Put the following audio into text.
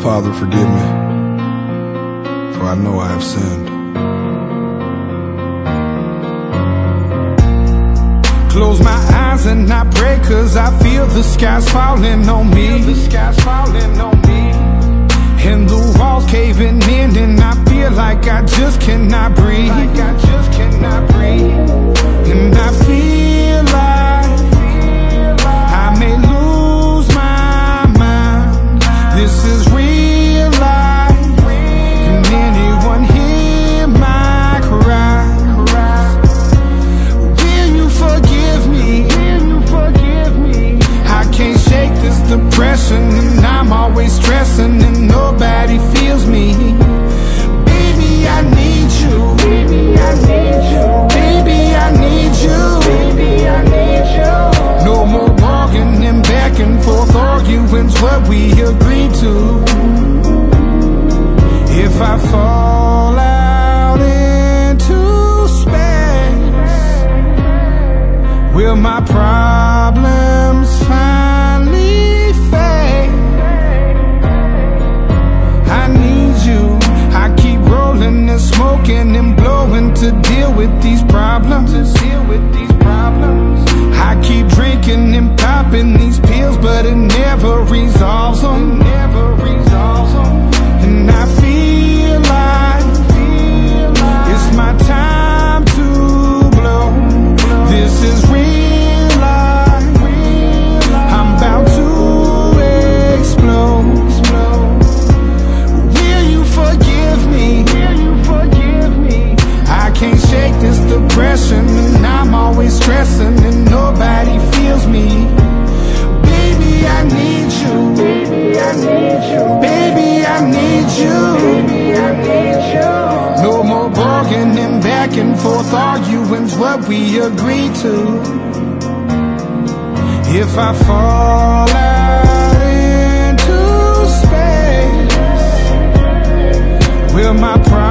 Father, forgive me, for I know I have sinned. Close my eyes and I pray, 'cause I feel the sky's falling on me. And the walls caving in, and I feel like I just cannot breathe. And I feel like I may lose my mind. This is real life. Can anyone hear my cries? Will you forgive me? I can't shake this depression, and I'm always stressing, and nobody feels me. Baby, I need you. Baby, I need you. Baby, I need you. Baby, I need you. No more walking and back and forth arguing's what we agreed to. If I fall out into space, will my problems finally fade? I need you. I keep rolling and smoking and blowing to deal with these problems. I keep drinking and popping these pills, but it never resolves them. And I feel like it's my time to blow. This is real life. I'm about to explode. Will you forgive me? I can't shake this depression, and I'm always stressing, and nobody feels me. Baby, I need you. Baby, I need you. Baby, I need you. Baby, I need you. No more bargaining and back and forth arguing's what we agreed to. If I fall out into space, will my